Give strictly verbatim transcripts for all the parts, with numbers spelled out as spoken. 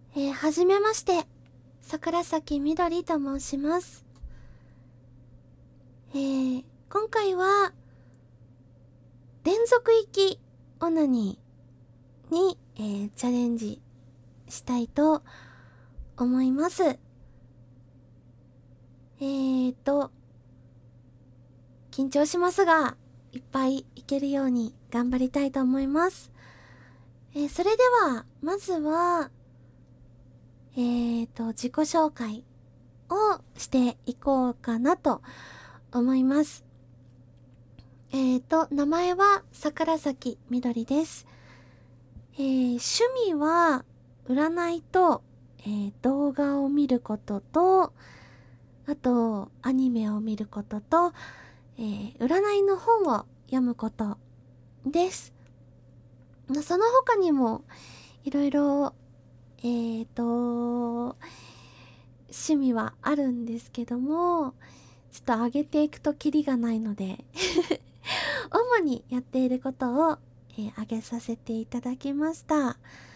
えー、はじめまして、桜咲みどりと申します。えー、今回は、連続息オナニーに、えー、チャレンジしたいと思います。えーと、緊張しますが、いっぱいいけるように頑張りたいと思います。えー、それでは、まずは、えーと、自己紹介をしていこうかなと思います。えーと、名前は桜咲みどりです。えー、趣味は占いと、えー、動画を見ることと、あとアニメを見ることと、えー、占いの本を読むことです。その他にもいろいろ、えーと、趣味はあるんですけども、ちょっと上げていくとキリがないので主にやっていることを、えー、上げさせていただきました。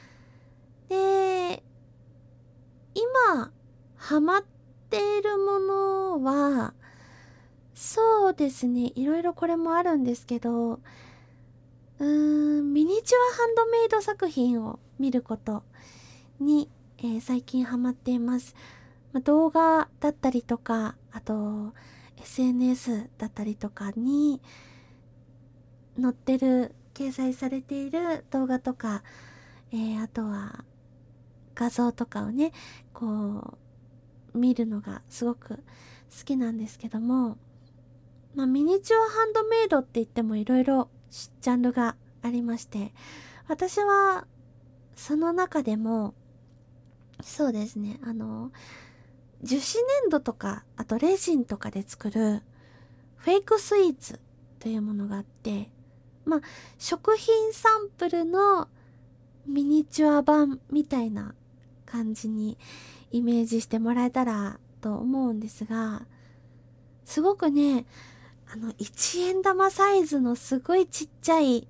で、今、ハマっているものは、そうですね、いろいろこれもあるんですけど、うーん、ミニチュアハンドメイド作品を見ることに、えー、最近ハマっています。まあ、動画だったりとか、あと、エスエヌエス だったりとかに載ってる、掲載されている動画とか、えー、あとは画像とかをね、こう、見るのがすごく好きなんですけども、まあ、ミニチュアハンドメイドって言ってもいろいろジャンルがありまして、私はその中でも、そうですね、あの、樹脂粘土とか、あとレジンとかで作るフェイクスイーツというものがあって、まあ、食品サンプルのミニチュア版みたいな感じにイメージしてもらえたらと思うんですが、すごくね、あの、いちえん玉サイズのすごいちっちゃい、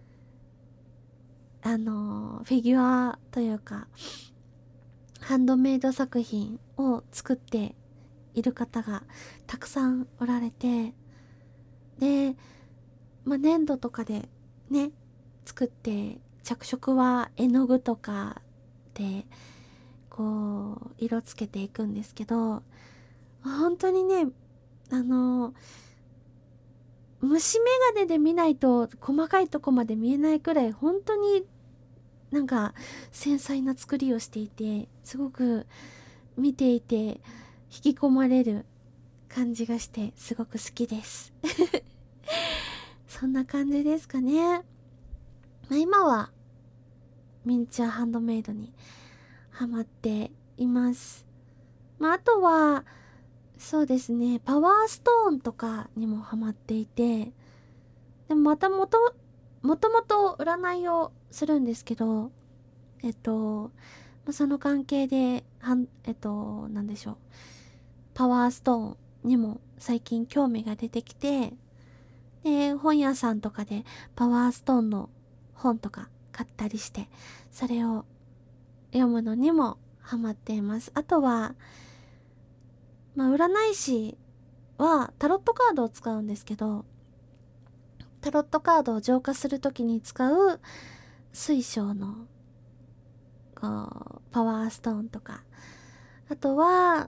あの、フィギュアというか、ハンドメイド作品を作っている方がたくさんおられて、で、まあ、粘土とかでね、作って、着色は絵の具とかで、こう、色つけていくんですけど、本当にね、あの、虫眼鏡で見ないと細かいとこまで見えないくらい本当になんか繊細な作りをしていて、すごく見ていて引き込まれる感じがしてすごく好きですそんな感じですかね。まあ、今はミニチュアハンドメイドにハマっています。まあ、あとはそうですね、パワーストーンとかにもハマっていて、でもまたもともともと占いをするんですけど、えっとその関係ではんえっとなんでしょう、パワーストーンにも最近興味が出てきて、で本屋さんとかでパワーストーンの本とか買ったりして、それを読むのにもハマっています。あとはまあ占い師はタロットカードを使うんですけど、タロットカードを浄化するときに使う水晶のこうパワーストーンとか、あとは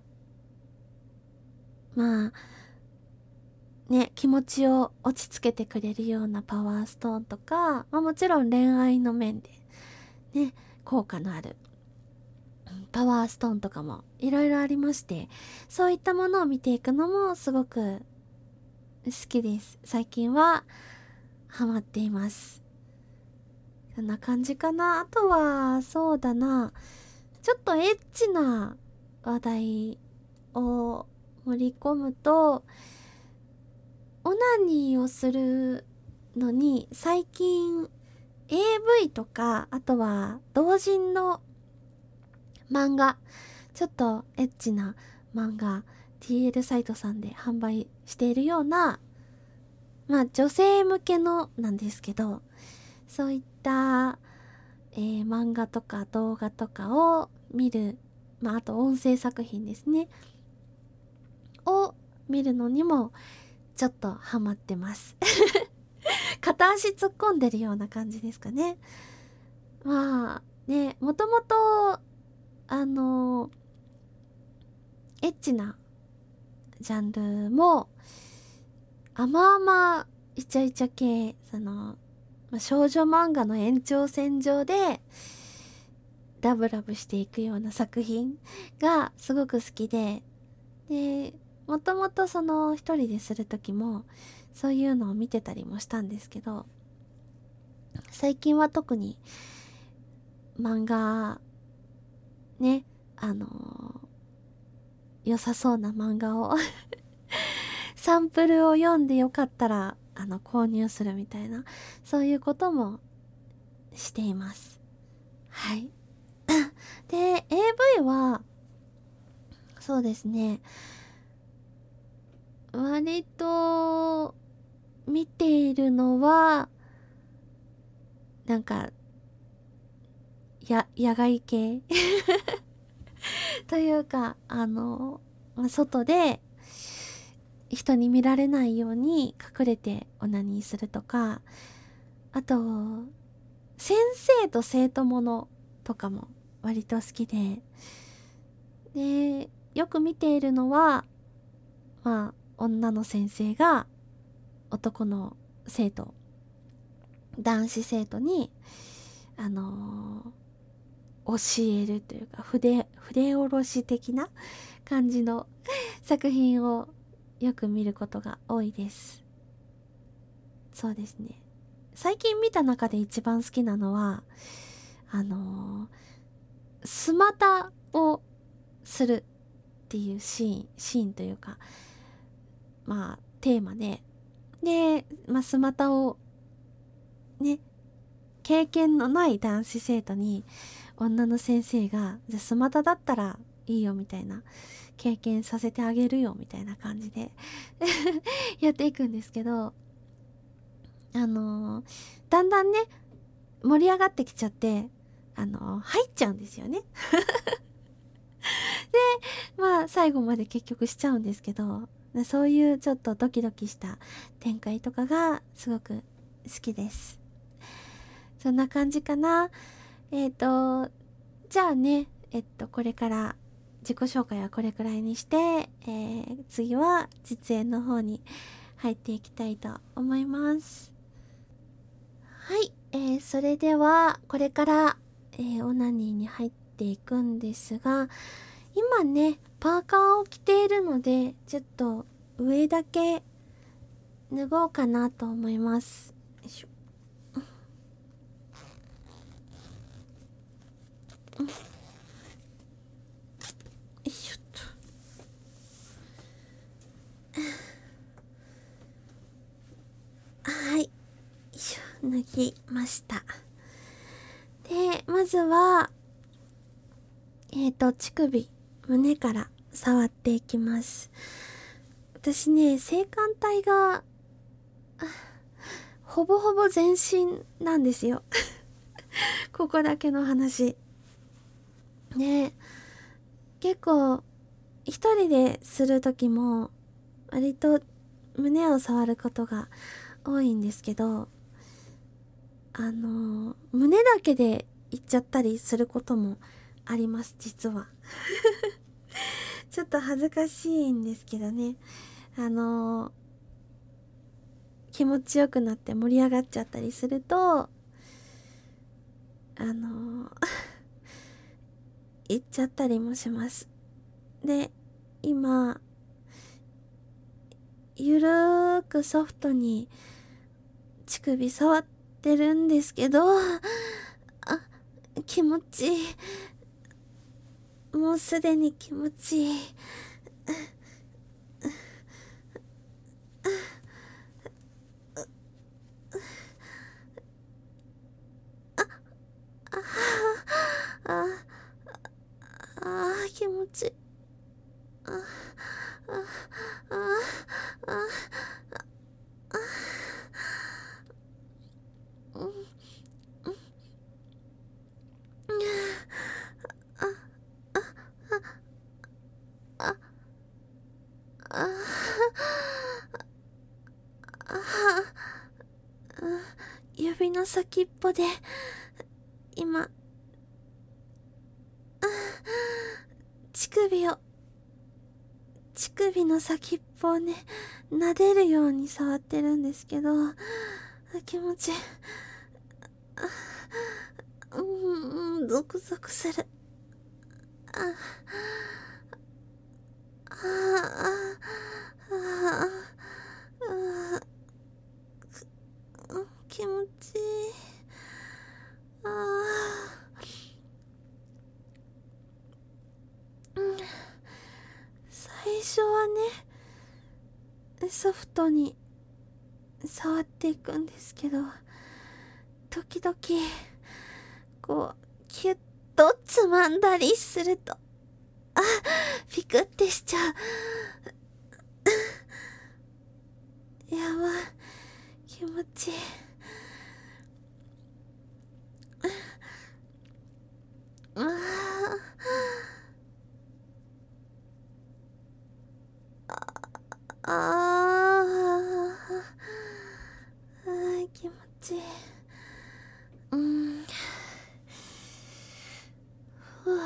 まあね、気持ちを落ち着けてくれるようなパワーストーンとか、まあ、もちろん恋愛の面でね、効果のあるパワーストーンとかもいろいろありまして、そういったものを見ていくのもすごく好きです。最近はハマっています。こんな感じかな。あとはそうだな、ちょっとエッチな話題を盛り込むと、オナニーをするのに最近 エーブイ とか、あとは同人の漫画、ちょっとエッチな漫画 ティーエル サイトさんで販売しているような、まあ女性向けのなんですけど、そういった、えー漫画とか動画とかを見る、まああと音声作品ですねを見るのにもちょっとハマってます片足突っ込んでるような感じですかね。まあね、もともとあのエッチなジャンルも甘々イチャイチャ系、その、まあ、少女漫画の延長線上でラブラブしていくような作品がすごく好きで、でもともとその一人でする時もそういうのを見てたりもしたんですけど、最近は特に漫画ね、あのー良さそうな漫画をサンプルを読んでよかったらあの購入するみたいな、そういうこともしています。はいで エーブイ はそうですね、割と見ているのはなんかや野外系というか、あの、まあ外で人に見られないように隠れてオナニーするとか、あと先生と生徒ものとかも割と好きで、でよく見ているのは、まあ女の先生が男の生徒、男子生徒にあのー教えるというか、筆筆下ろし的な感じの作品をよく見ることが多いです。そうですね、最近見た中で一番好きなのはあのー、スマタをするっていうシーンシーンというか、まあテーマで、で、まあ、スマタをね、経験のない男子生徒に女の先生が、じゃあスマタだったらいいよみたいな、経験させてあげるよみたいな感じでやっていくんですけど、あのー、だんだんね盛り上がってきちゃって、あのー、入っちゃうんですよねでまあ最後まで結局しちゃうんですけど、そういうちょっとドキドキした展開とかがすごく好きです。そんな感じかな。えっとじゃあね、えっとこれから自己紹介はこれくらいにして、えー、次は実演の方に入っていきたいと思います。はい、えー、それではこれから、えー、オナニーに入っていくんですが、今ねパーカーを着ているのでちょっと上だけ脱ごうかなと思います。よいしょ。よいしょっと。はい、よいしょ、脱ぎました。でまずはえーと乳首、胸から触っていきます。私ね性感帯がほぼほぼ全身なんですよここだけの話ね。結構一人でする時も割と胸を触ることが多いんですけど、あの胸だけでいっちゃったりすることもあります、実はちょっと恥ずかしいんですけどね、あの気持ちよくなって盛り上がっちゃったりすると、あの言っちゃったりもします。で今ゆるーくソフトに乳首触ってるんですけど、あ、気持ちいい。もうすでに気持ちいい。あ、あ、あ、気持ちいい。あ、あ、あ、あ、あ、うん、うん、あ、 の先っぽで、今、乳首を、乳首の先っぽをね、撫でるように触ってるんですけど、気持ちいい。うん、うん、ゾクゾクする。あ、あ、あ、あ、あ、あ、気持ちいい。あー、うん、最初はね、ソフトに触っていくんですけど、時々こうキュッとつまんだりすると、あ、ピクってしちゃう。やばい、気持ちいい。あーあー、あー、気持ちいい。うん、ふわ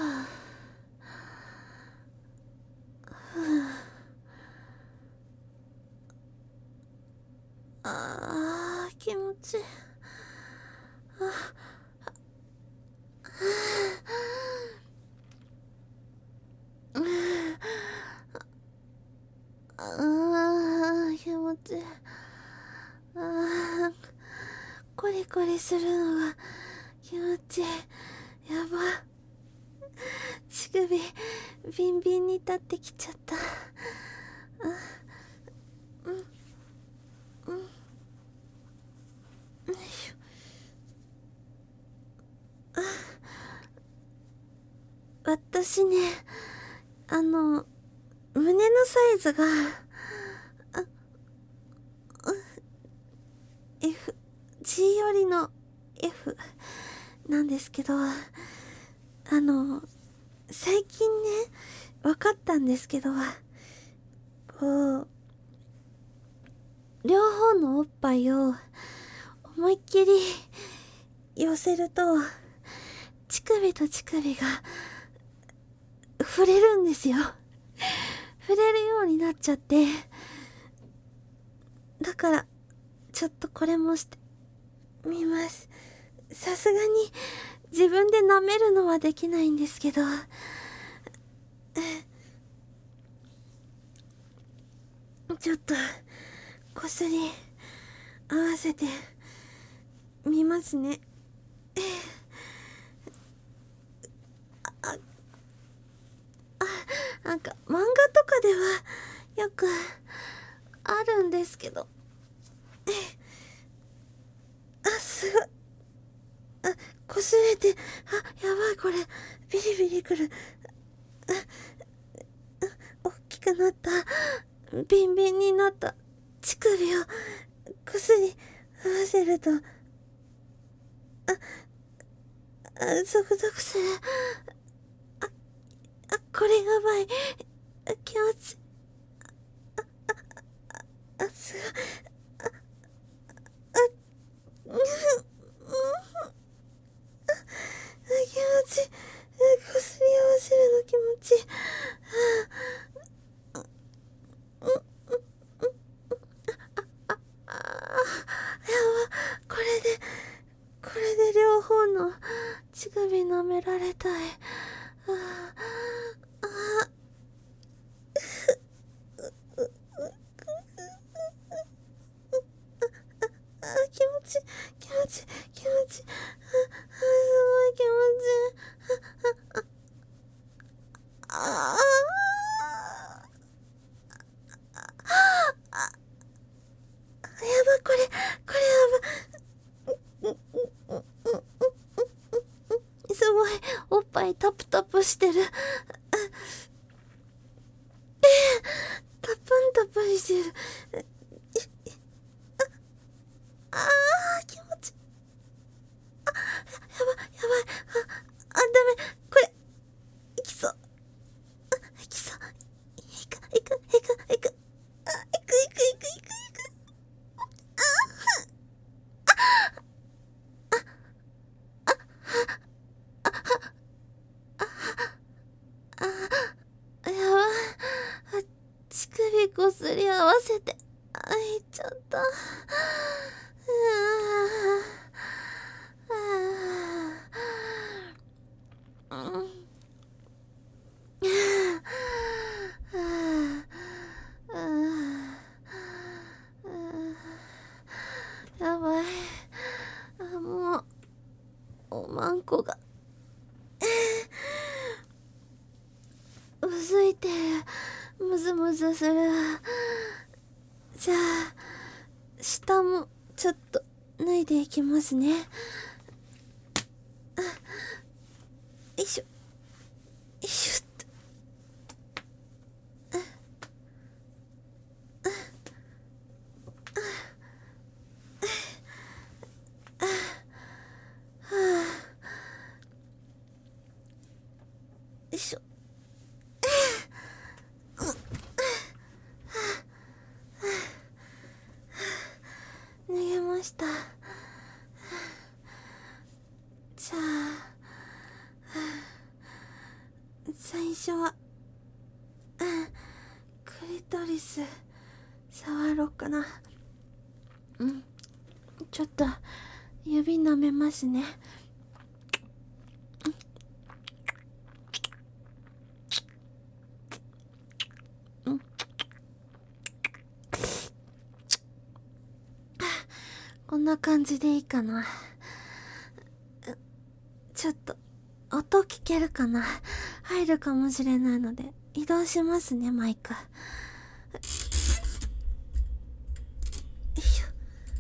ふわ、あー、気持ちいい。あ、うん、あー、気持ちいい。あー、コリコリするのが気持ちいい。やば、乳首ビンビンに立ってきちゃった。あ、うん、うん、よいしょ。私ね、あの胸のサイズが、あ、F、G よりの F なんですけど、あの、最近ね、分かったんですけど、こう、両方のおっぱいを思いっきり寄せると、乳首と乳首が触れるんですよ。触れるようになっちゃって、だから、ちょっとこれもしてみます。さすがに自分で舐めるのはできないんですけど、ちょっとこすり合わせてみますね。あ、あ、なんか漫画とかではよくあるんですけど、あ、すごい。あ、こすれて、あ、やばい、これビリビリくる。大きくなった、ビンビンになった乳首をこすり合わせると、あ、あ、ゾクゾクする。あ、あ、これやばい。あ、気持ちいい。あ、すごい。あ、うん、うん、あ、気持ちいい。こすり合わせるの気持ちいい。うん、うん、あー、やば、これで、これで両方の乳首舐められたい。あー、あー、あー、気持ちいい、気持ちいい、気持ちいい。あー、あー、すごい気持ちいい。あー、やば、これ、これやば。すごい、おっぱいタプタプしてる。タプンタプンしてる。あー、気持ちいい。やばい、やばい。あ、あ、ダメ。これ、いきそう。あ、いきそう。いく、いく、いく、いく。あ、いく、いく、いく、いく、いく。 り合わせて開いちゃった。うわうんやばい。あ、もうおまんこがうずいてる。むずむずする。じゃあ下もちょっと脱いでいきますね。よいしょよいしょっと。よいしょ。脱げました。じゃあ最初はクリトリス触ろうかな。うんちょっと指舐めますね。うんこんな感じでいいかな。ちょっと音聞けるかな。入るかもしれないので移動しますね、マイク。よいしょ。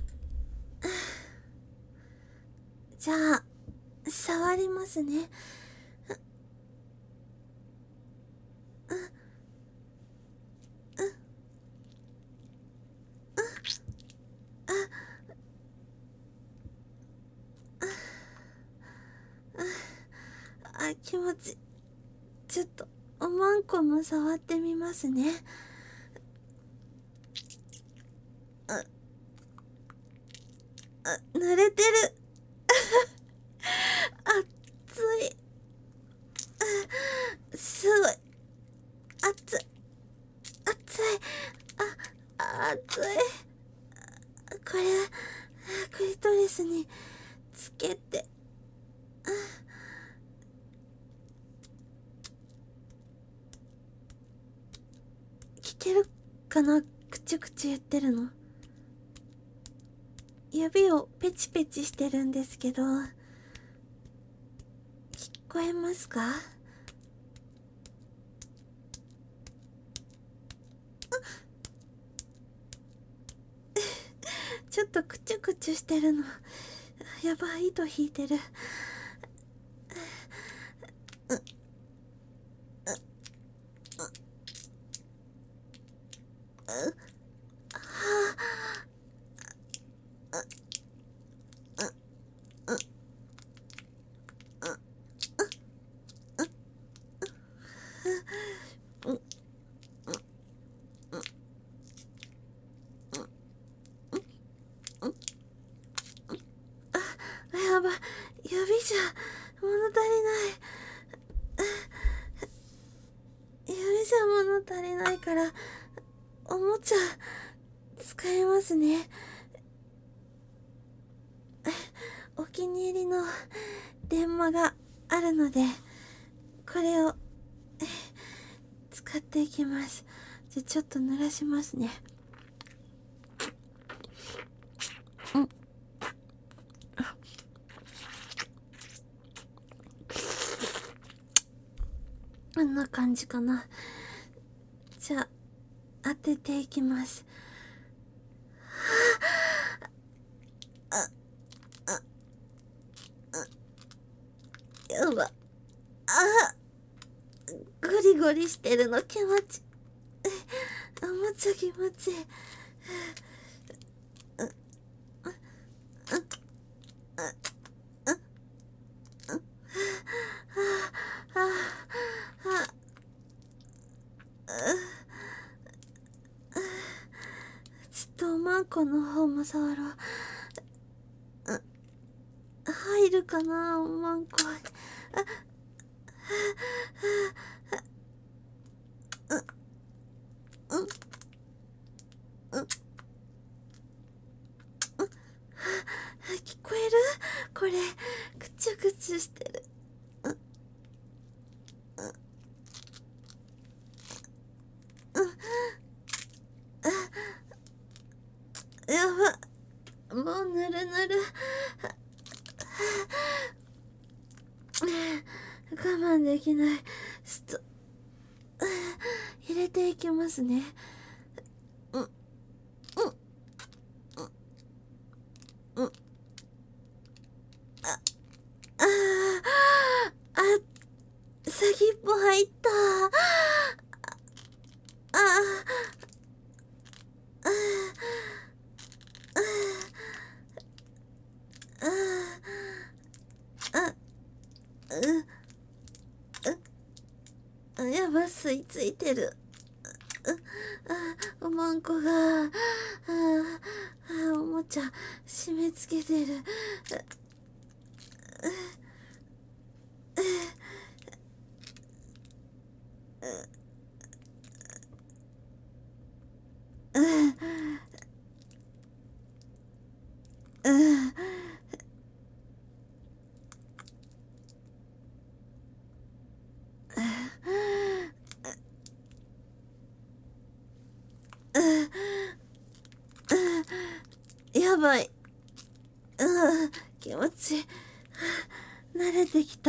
じゃあ触りますね。あ、気持ち。ちょっとおまんこも触ってみますね。あ、あ、濡れてる。熱い。すごい熱い熱い。あ、熱い。これクリトリスにつけて。聞けるかな、くちゅくちゅ言ってるの。指をペチペチしてるんですけど聞こえますか？ちょっとくちゅくちゅしてるの。やばい、糸引いてる。やばい、指じゃ物足りない。指じゃ物足りないからおもちゃ使いますね。お気に入りの電話があるのでこれを使っていきます。じゃちょっと濡らしますね。うんこんな感じかな。じゃあ当てていきます。あああやば。あゴリゴリしてるの気持ち。おもちゃ気持ちいい。ちょっとおまんこの方も触ろう。入るかな、おまんこ。 やば、もうぬるぬる。我慢できない。ちょっと入れていきますね。うんうんうんうん。あああ、先っぽ入った。ああああああううやば、吸い付いてる。あ、おまんこが、ああ、おもちゃ締め付けてる。やばい。うん、気持ちいい。慣れてきた。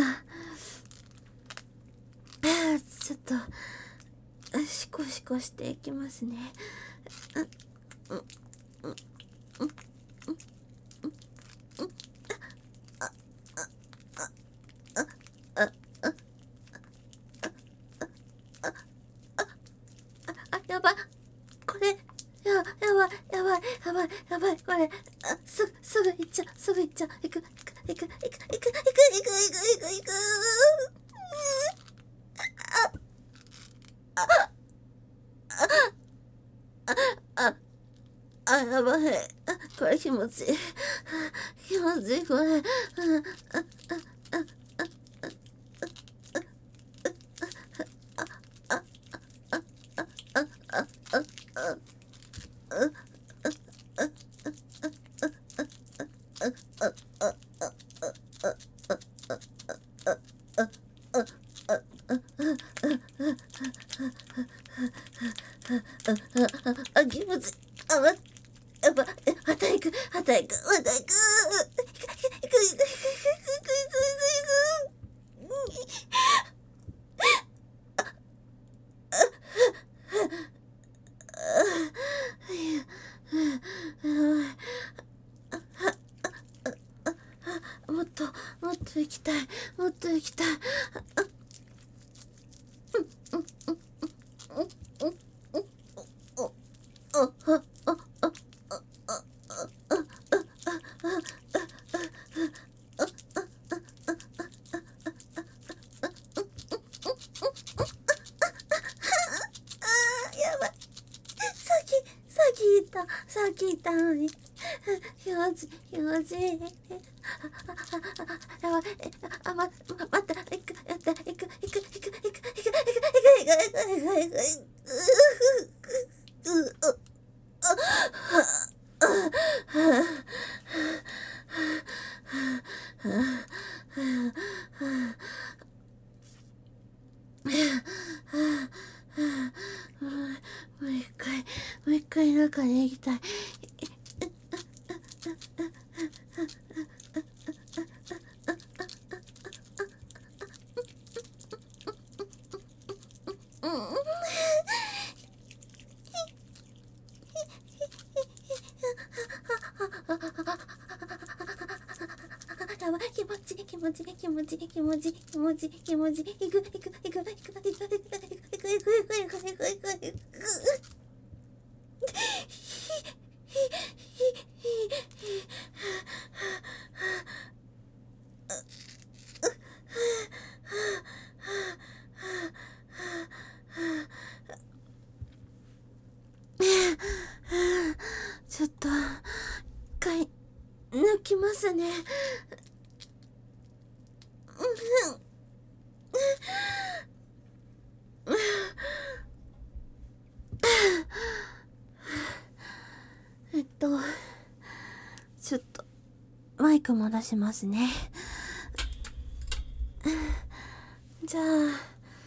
ちょっとシコシコしていきますね。あ、やばい。これ、や、やばい、やばい、やばい、やばい、これ、あ、すぐ、すぐ行っちゃう、すぐ行っちゃう。行く、行く、行く、行く、行く、行く、行く、行く、行く、行く。あ、あ、やばい。あ、これ気持ちいい。気持ちいい、これ。あ、気持ちいい。あ、ま、やばい。また行く、また行く、また行く。行く、行く、行く、行く、行く、行く、行く、もっと、もっと行きたい、もっと行きたい。さっき言ったのに気持ち気持ちいい。やばい。あ、ま、待って、行く、やって、行く、行く、行く、行く、行く、行く、行く、行く、行く、行く、もう一回、もう一回中に行きたい。やばい、気持ちいい、気持ちいい、気持ちいい、気持ちいい、気持ちいい、気持ちいい、行く、行く、行く、行く、行く、行く、行く、行く、行く、行く、行く、行く、行く、行く、ちょっと、一回、抜きますね。えっと、ちょっと、マイク戻しますね。じゃあ、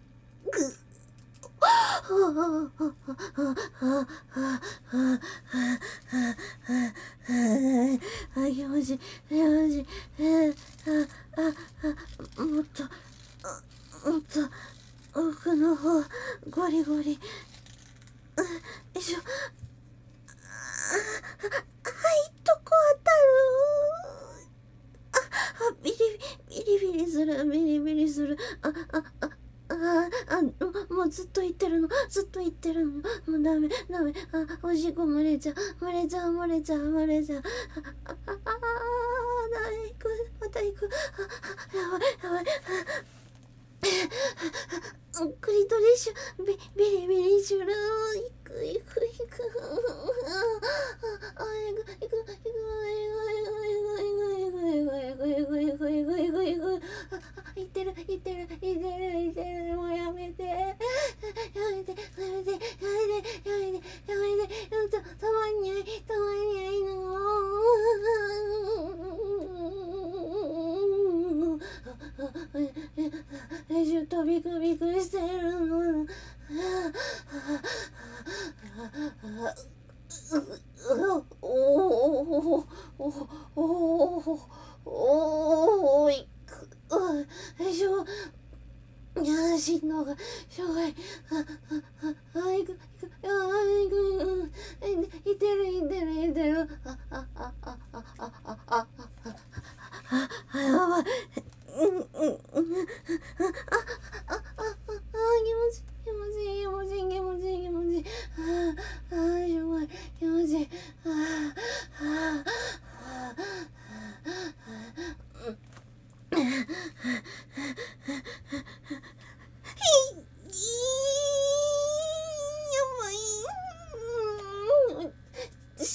あ、気持ちいい、気持ちいい。あ、あ、あ、もっと、もっと、奥の方、ゴリゴリ。よいしょ。はい、とこ当たる。あ、ビリビリビリする、ビリビリする。あ、あ、あ、あ、あ、もうずっと言ってるの、ずっと言ってるの。もうダメ、ダメ。あ、おしっこ漏れちゃう、漏れちゃう、漏れちゃう、漏れちゃう。あ、あ、あ、あ、だめ、行く、また行く。あ、やばい、やばい。クリトリッシュ、ビビリビリシュルー、行く、行く、行く。あ、行く、行く、行く、行く、行く、行く、行く、行く、行く、行く、行く、行く。行ってる、行ってる、行ってる、行ってる。もうやめて。やめて、やめて、やめて、やめて、やめて。たまんにゃい、たまんにゃいの。え、ちょっとビクビクしてるの。おおおおおおいく、え、しょ、いや、しんのが、しょうがい。あ、あ、いく、いく、あ、いく、いてる、いてる、いてる。あ、あ、あ、あ、あ、あ、あ、あ、あ、あ、やばい。うん、うん、うん、あ、あ、あ、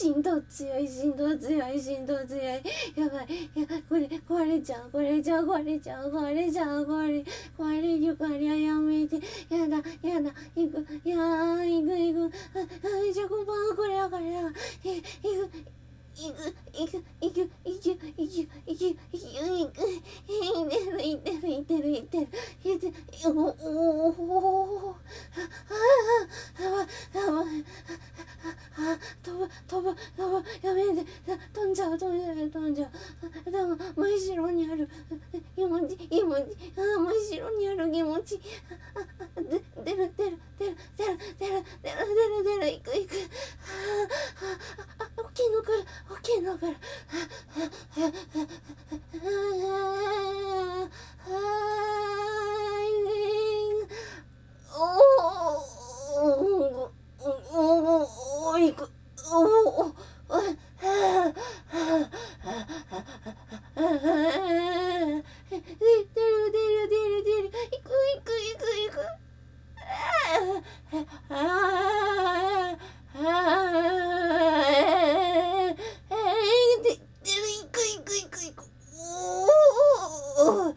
振動強い、振動強い、振動強い。やばい、やこれ壊れちゃう、これじゃ壊れちゃう、壊れちゃう、壊れ壊れるからやめて、やだやだ、行く、いやー行く行く、ああじゃあこんばんは、これだこれだ、い行く行く行く行く行く行く行く行く行く行く行ってる行ってる行ってる行ってるおおおああやばいやばいあ飛ぶ飛ぶ飛ぶやめて飛んじゃう飛んじゃう飛んじゃうでも真後ろにある気持ち気持ちあ真後ろにある気持ちあで出る出る出る出る出る出る出る出る行く行くあああ大きいの来る大きいの来るおおおお行くおおお出る出る出る出る行く行く行く行くあああで出る行く行く行く行くおお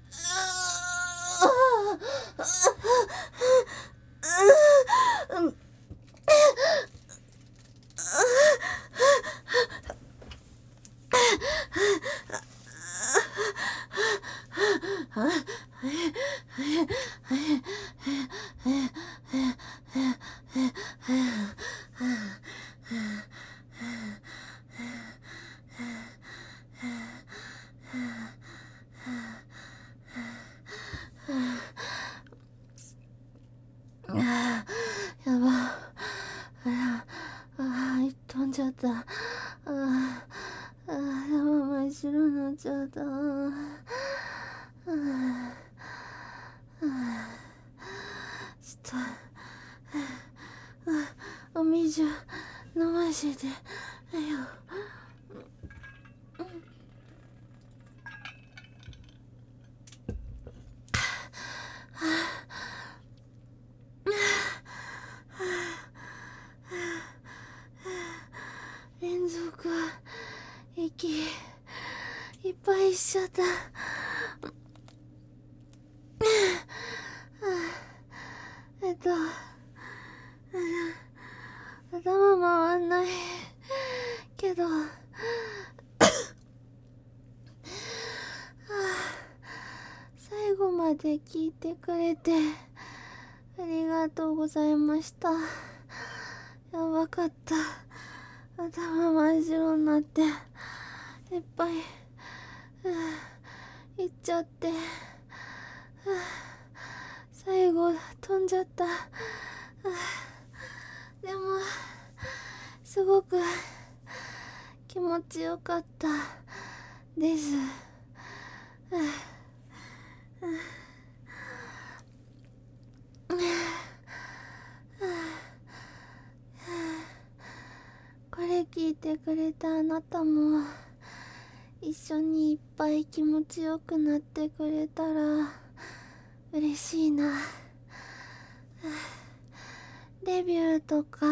やばああ飛んじゃったあああ真っ白になっちゃったああちょっとお水飲ませてよ連続息いっぱいしちゃったえっと頭回んないけど最後まで聞いてくれてありがとうございました。やばかった。頭真っ白になっていっぱいいっちゃって最後飛んじゃった。でもすごく気持ちよかったです。これ聞いてくれたあなたも一緒にいっぱい気持ちよくなってくれたら嬉しいな。レビューとか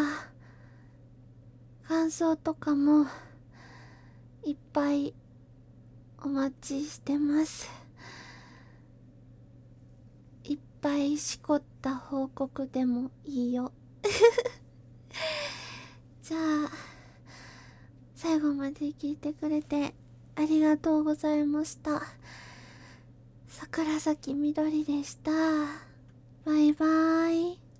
感想とかもいっぱいお待ちしてます。いっぱいしこった報告でもいいよじゃあ最後まで聞いてくれてありがとうございました。桜咲みどりでした。バイバーイ。